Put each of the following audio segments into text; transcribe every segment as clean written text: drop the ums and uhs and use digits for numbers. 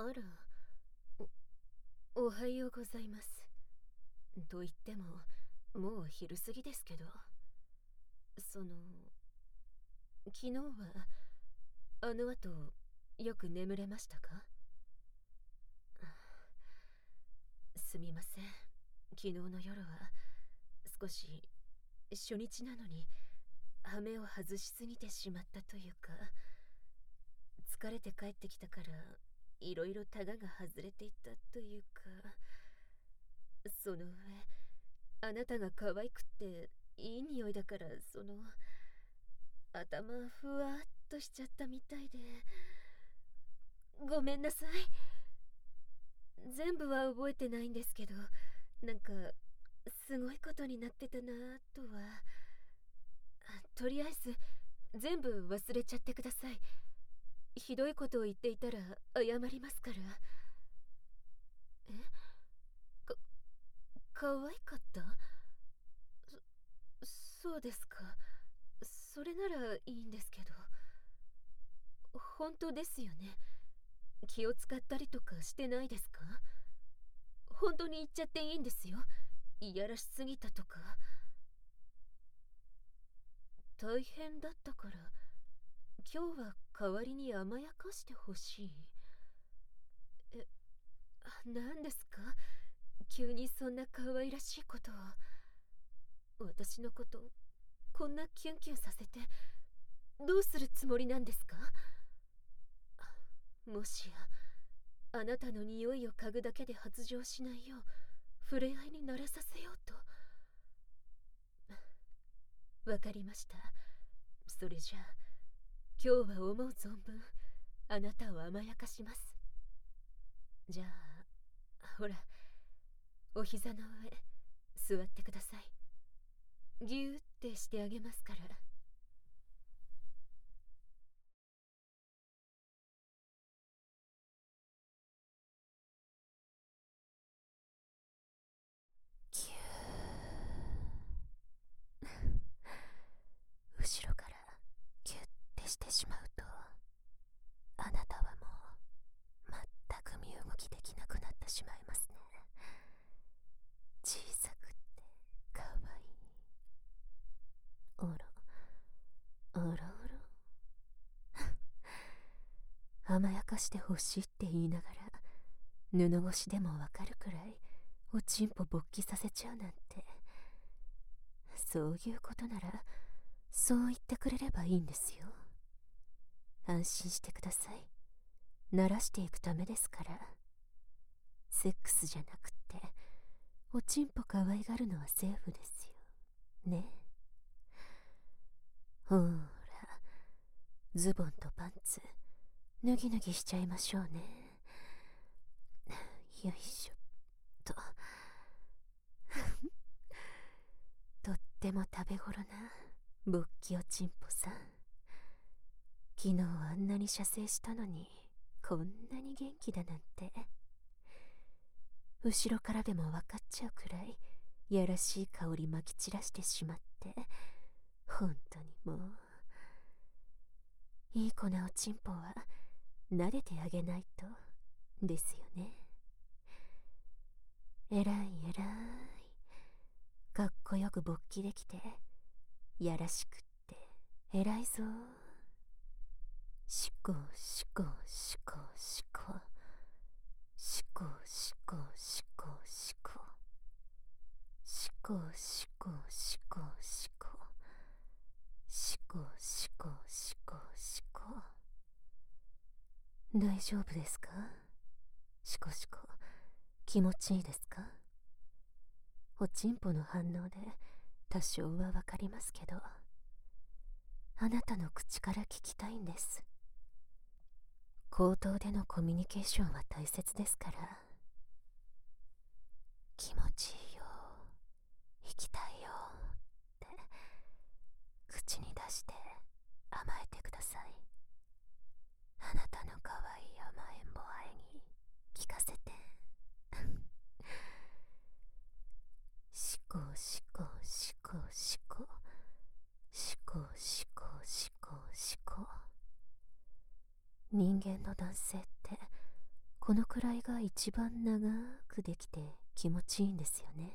ら、おはようございます。と言っても、もう昼過ぎですけど。昨日は、あの後、よく眠れましたか？すみません。昨日の夜は、少し、初日なのに、羽目を外しすぎてしまったというか、疲れて帰ってきたから、いろいろタガが外れていったというか、その上、あなたが可愛くっていい匂いだから、頭ふわっとしちゃったみたいで、ごめんなさい。全部は覚えてないんですけど、なんかすごいことになってたなとは。とりあえず全部忘れちゃってください。ひどいことを言っていたら謝りますから。え、か可愛かった？そうですか。それならいいんですけど。本当ですよね？気を使ったりとかしてないですか？本当に言っちゃっていいんですよ。いやらしすぎたとか。大変だったから今日は代わりに甘やかしてほしい。え、何ですか？急にそんな可愛らしいことを。私のことこんなキュンキュンさせてどうするつもりなんですか？もしやあなたの匂いを嗅ぐだけで発情しないよう触れ合いに慣れさせようと。わかりました。それじゃあ今日は思う存分あなたを甘やかします。じゃあほら、お膝の上座ってください。ギューってしてあげますから。ギュー。後ろからギュッてしてしまうと、あなたはもう全く身動きできなくなってしまいますね。小さくってかわいい。おろおろおろ。甘やかしてほしいって言いながら、布越しでもわかるくらいおちんぽ勃起させちゃうなんて。そういうことならそう言ってくれればいいんですよ。安心してください。慣らしていくためですから。セックスじゃなくっておちんぽ可愛がるのはセーフですよね。ほーら、ズボンとパンツ脱ぎ脱ぎしちゃいましょうね。よいしょっと。とっても食べ頃な勃起おちんぽさん。昨日あんなに射精したのにこんなに元気だなんて。後ろからでも分かっちゃうくらいやらしい香りまき散らしてしまって、本当にもういい子なおちんぽは撫でてあげないとですよね。えらいえらい、かっこよく勃起できてやらしくってえらいぞ。しこしこしこしこしこしこしこしこしこしこしこしこしこしこしこしこ。大丈夫ですか？しこしこ気持ちいいですか？おちんぽの反応で多少はわかりますけど、あなたの口から聞きたいんです。口頭でのコミュニケーションは大切ですから。気持ちいいよ、行きたいよって口に出して甘えてください。あなたの可愛い甘えん坊愛に聞かせて。しこしこしこしこしこしこしこしこ。人間の男性ってこのくらいが一番長くできて気持ちいいんですよね。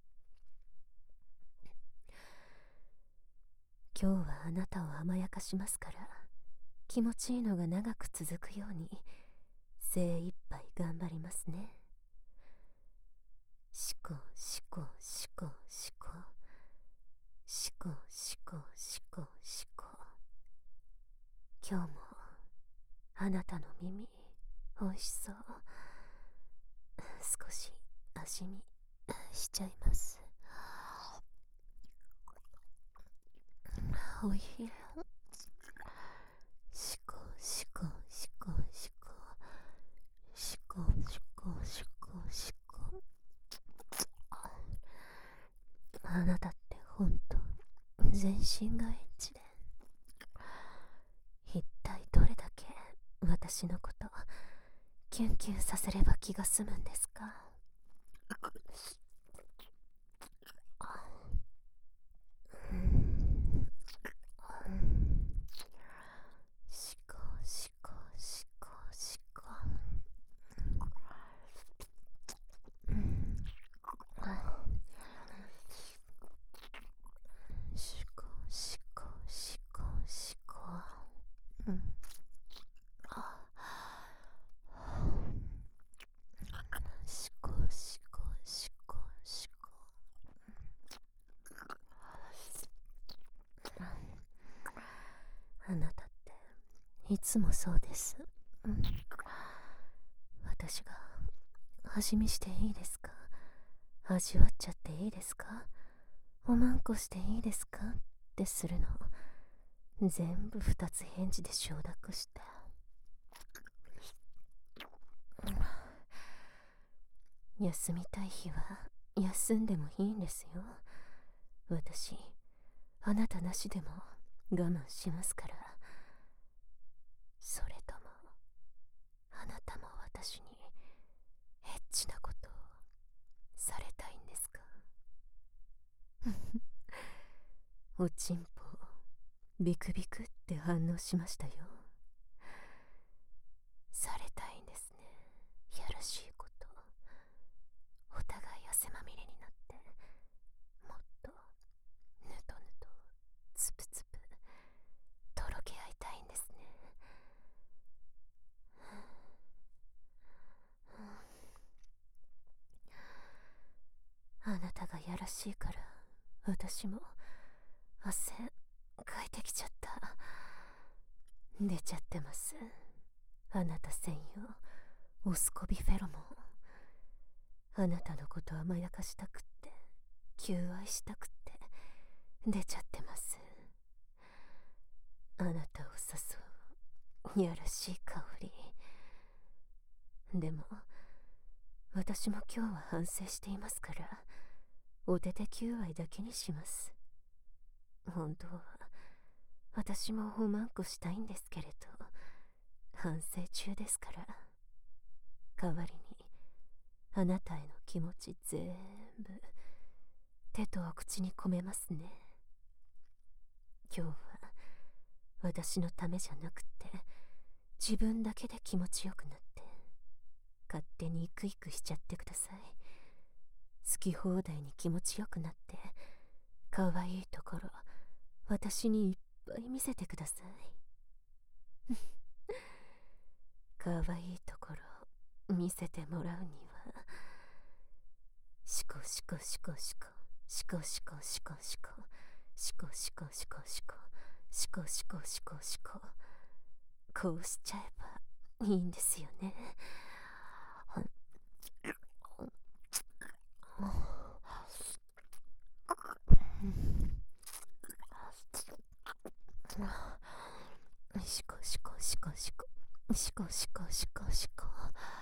今日はあなたを甘やかしますから、気持ちいいのが長く続くように精一杯頑張りますね。しこしこしこしこしこしこしこしこ。今日もあなたの耳おいしそう。少し味見しちゃいます。おいしい。しこしこしこしこしこしこしこしこ。あなたってほんと全身がエッチで、一体どれだけ私のことキュンキュンさせれば気が済むんですか。しこしこしこしこ。しこしこしこしこ。しこしこしこしこ。あなたっていつもそうです。私が味見していいですか、味わっちゃっていいですか、おまんこしていいですかってするの全部二つ返事で承諾して、休みたい日は休んでもいいんですよ。私あなたなしでも我慢しますから。それともあなたも私にエッチなことをされたいんですか。おちんぽビクビクって反応しましたよ。されたいんですね、やらしいこと。お互い汗まみれになってもっとぬとぬとつぷつぷとろけ合いたいんですね。あなたがやらしいから私も汗かいてきちゃった。出ちゃってます、あなた専用オスコビフェロモン。あなたのこと甘やかしたくって求愛したくって出ちゃってます。あなたを誘うやらしい香り。でも私も今日は反省していますから、お手手求愛だけにします。本当は私もおまんこしたいんですけれど、反省中ですから。代わりにあなたへの気持ち全部手とお口に込めますね。今日は私のためじゃなくて自分だけで気持ちよくなって勝手にイクイクしちゃってください。好き放題に気持ちよくなって可愛いところ私にいっぱい見せてください。可愛いところ見せてもらうにはシコシコシコシコシコシコシコシコシコシコシコシコシコシコシコシコ、こうしちゃえばいいんですよね。シコシコシコシコシコシコシコシコ。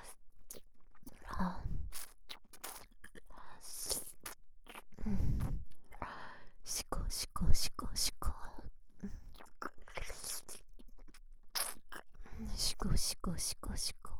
シコシコシコシコシコシコシコシコ。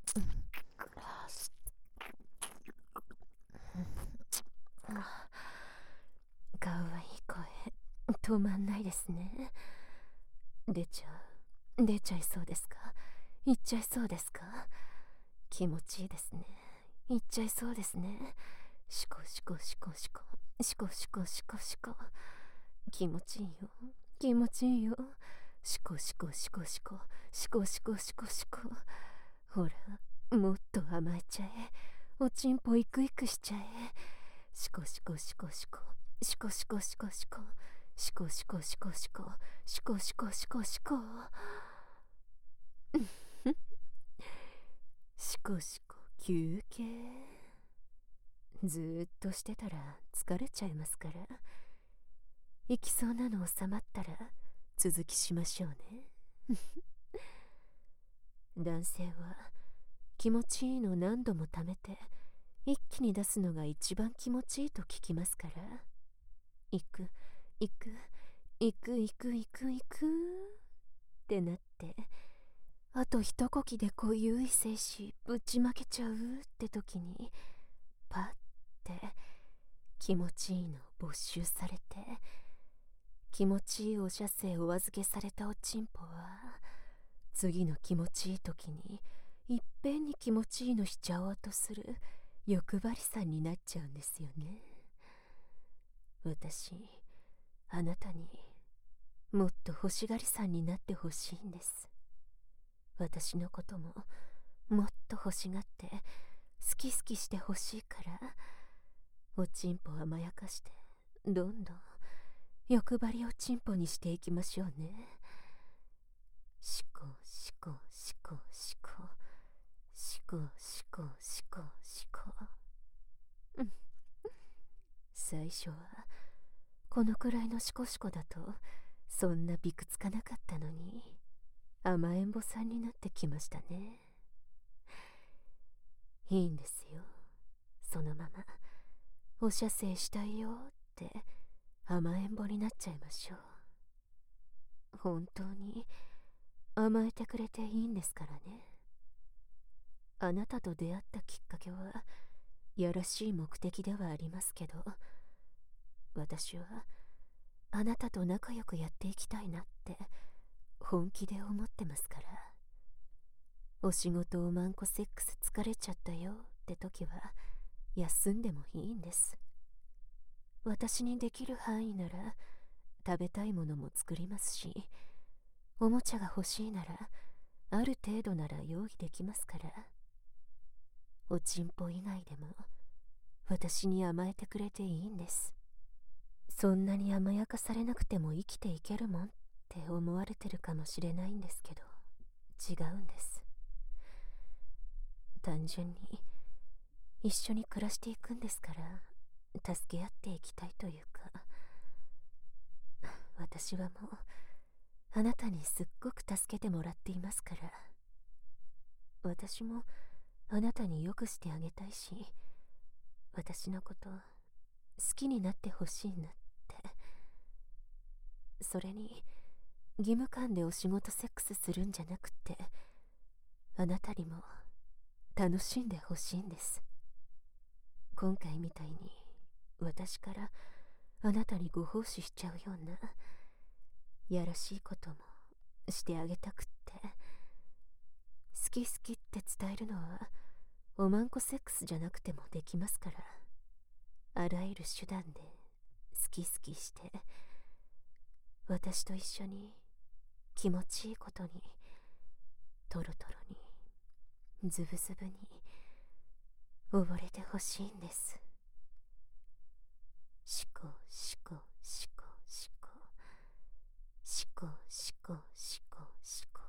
かわいい声止まんないですね。出ちゃいそうですか、言っちゃいそうですか。 気持ちいいですね。いっちゃいそうですね。シコシコシコシコシコシコシコシコ。気持ちいいよ、気持ちいいよ。シコシコシコシコシコシコシコシコ。ほら、もっと甘えちゃえ。おちんぽイクイクしちゃえ。シコシコシコシコシコシコシコシコシコシコシコシコシコシコシコシコ。シコシコ休憩。ずーっとしてたら疲れちゃいますから、行きそうなの収まったら続きしましょうね。男性は気持ちいいの何度も溜めて一気に出すのが一番気持ちいいと聞きますから、行く行く行く行く行く行くってなって、あと一呼吸で濃ゆい精子ぶちまけちゃうって時にパッて気持ちいいの没収されて、気持ちいいお射精お預けされたおちんぽは次の気持ちいい時にいっぺんに気持ちいいのしちゃおうとする欲張りさんになっちゃうんですよね。私、あなたにもっと欲しがりさんになってほしいんです。私のことももっと欲しがって好き好きしてほしいから、おちんぽ甘やかしてどんどん欲張りおちんぽにしていきましょうね。シコシコシコシコシコシコシコシコ。最初はこのくらいのシコシコだとそんなびくつかなかったのに、甘えん坊さんになってきましたね。いいんですよ、そのままお射精したいよって甘えん坊になっちゃいましょう。本当に甘えてくれていいんですからね。あなたと出会ったきっかけはやらしい目的ではありますけど、私はあなたと仲良くやっていきたいなって本気で思ってますから。お仕事おまんこセックス疲れちゃったよって時は休んでもいいんです。私にできる範囲なら食べたいものも作りますし、おもちゃが欲しいならある程度なら用意できますから。おちんぽ以外でも私に甘えてくれていいんです。そんなに甘やかされなくても生きていけるもんって思われてるかもしれないんですけど、違うんです。単純に一緒に暮らしていくんですから、助け合っていきたいというか。私はもうあなたにすっごく助けてもらっていますから、私もあなたによくしてあげたいし、私のこと好きになってほしいなって。それに義務感でお仕事セックスするんじゃなくって、あなたにも楽しんでほしいんです。今回みたいに私からあなたにご奉仕しちゃうようなやらしいこともしてあげたくって。好き好きって伝えるのはおまんこセックスじゃなくてもできますから、あらゆる手段で好き好きして私と一緒に気持ちいいことにトロトロにズブズブに溺れてほしいんです。シコシコシコシコシコシコシコシコ。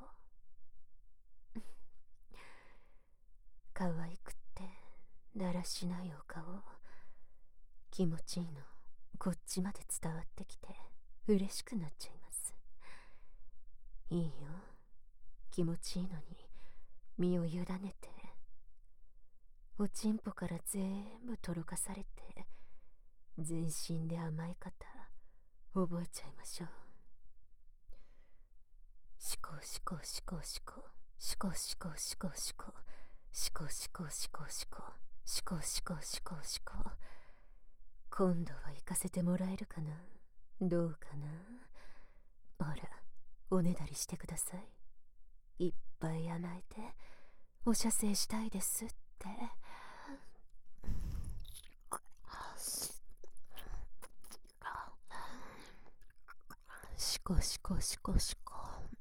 可愛くってだらしないお顔、気持ちいいのこっちまで伝わってきて嬉しくなっちゃいます。いいよ、気持ちいいのに身を委ねて、おちんぽから全部とろかされて全身で甘え方覚えちゃいましょう。シコシコシコシコシコシコシコシコシコシコシコシコシコシコシコシコ。今度は行かせてもらえるかな、どうかな。ほら、おねだりしてください。いっぱい甘えてお射精したいですって。シコシコシコシコ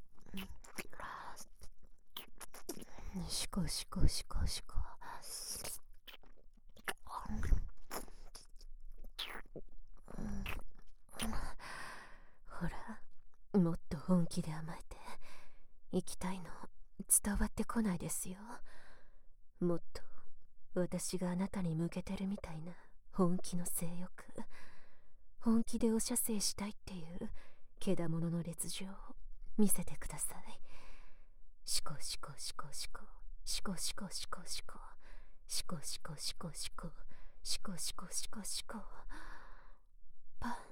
シコシコシコシコ。ほら、もっと本気で甘えて。行きたいの伝わってこないですよ。もっと私があなたに向けてるみたいな本気の性欲、本気でお射精したいっていうけだものの烈情を見せてください。シコシコシコシコシコシコシコシコシコシコシコシコシコシコシコシコパン。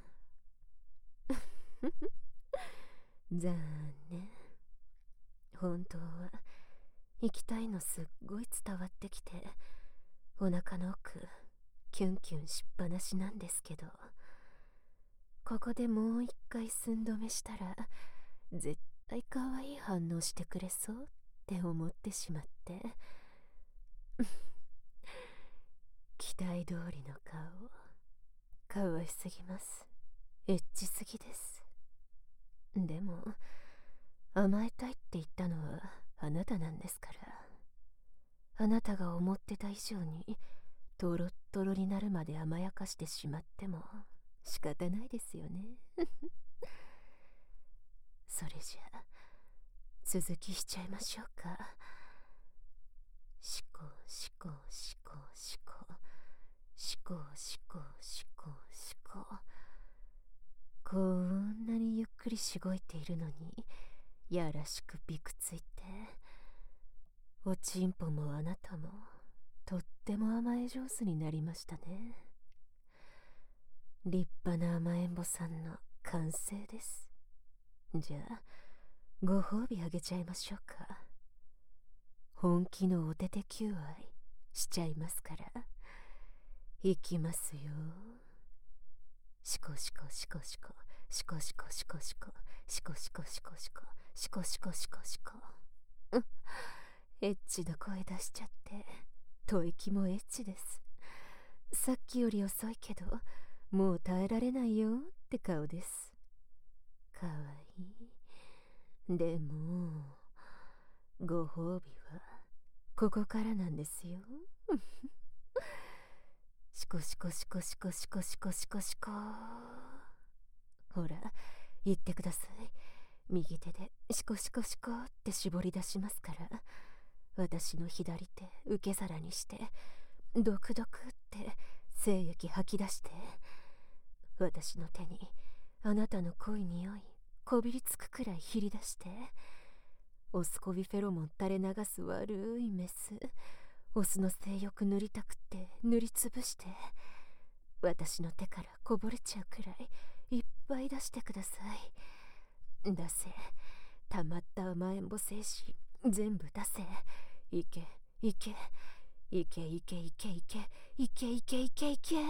残念。本当は行きたいのすっごい伝わってきて、お腹の奥キュンキュンしっぱなしなんですけど、ここでもう一回寸止めしたら絶対可愛い反応してくれそうって思ってしまって。期待通りの顔、可愛すぎます。エッチすぎです。でも甘えたいって言ったのはあなたなんですから、あなたが思ってた以上にトロットロになるまで甘やかしてしまっても仕方ないですよね。それじゃあ続きしちゃいましょうか。シコシコシコシコシコシコシコシコ。こんなにゆっくりしごいているのにやらしくびくついて、おちんぽもあなたもとっても甘え上手になりましたね。立派な甘えんぼさんの完成です。じゃあご褒美あげちゃいましょうか。本気のお手手求愛しちゃいますから。いきますよ。シコシコシコシコシコシコシコシコシコシコシコシコシコシコシコシコ。エッチな声出しちゃって吐息もエッチです。さっきより遅いけどもう耐えられないよって顔です。かわいい。でもご褒美はここからなんですよ。シコシコシコシコシコシコシコシコ。ほら言ってください。右手でシコシコシコって絞り出しますから、私の左手受け皿にしてドクドクって精液吐き出して、私の手にあなたの濃い匂いこびりつくくらいひり出して、オスコビフェロモン垂れ流す悪いメス、オスの性欲塗りたくって塗りつぶして、私の手からこぼれちゃうくらいいっぱい出してください。出せ、たまった甘えんぼ精子全部出せ。いけいけいけいけいけいけいけいけいけいけ。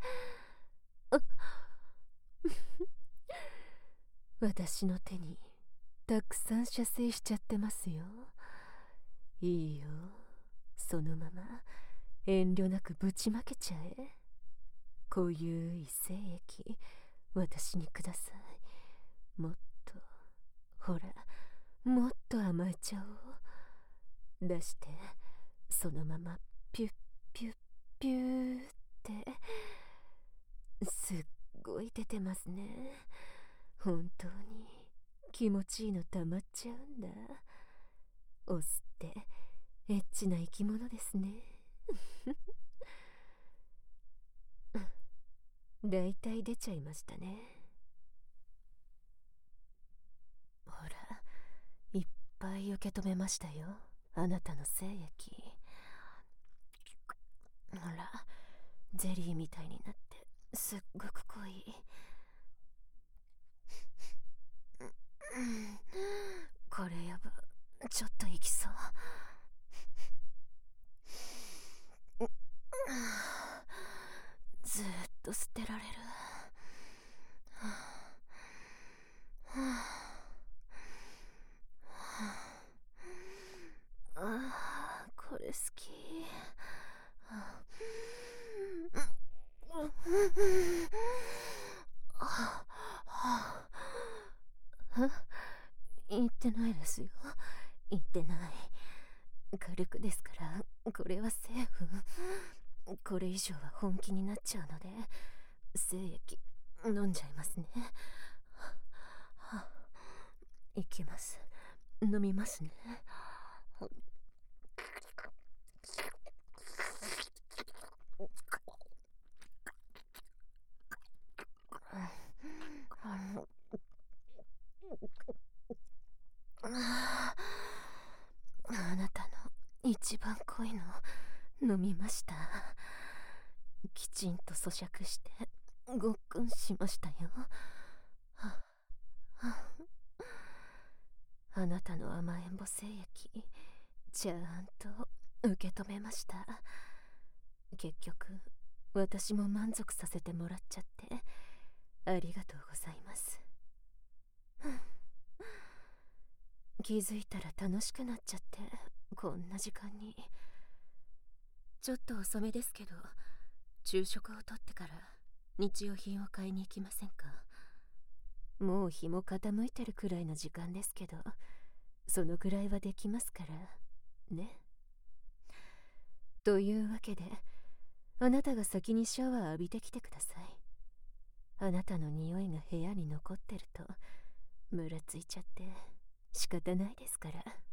私の手にたくさん射精しちゃってますよ。いいよ、そのまま遠慮なくぶちまけちゃえ。こういう精液私にください。もっと、ほら、もっと甘えちゃおう。出してそのままピュッピュッピューって。すっごい出てますね。本当に気持ちいいのたまっちゃうんだ。オスってエッチな生き物ですね。だいたい出ちゃいましたね。ほら、いっぱい受け止めましたよ、あなたの精液。ほら、ゼリーみたいになってすっごく濃い。これやば、ちょっといきそう。ずーっと捨てられる。 き。言ってないですよ。言ってない。軽くですから、これはセーフ。これ以上は本気になっちゃうので、精液飲んじゃいますね。いきます。飲みますね。あなたの一番濃いの飲みました。きちんと咀嚼してごっくんしましたよ。あなたの甘えん坊精液ちゃんと受け止めました。結局私も満足させてもらっちゃってありがとうございます。気づいたら楽しくなっちゃってこんな時間に。ちょっと遅めですけど、昼食をとってから日用品を買いに行きませんか？もう日も傾いてるくらいの時間ですけど、そのくらいはできますからね。というわけで、あなたが先にシャワー浴びてきてください。あなたの匂いが部屋に残ってるとムラついちゃって仕方ないですから。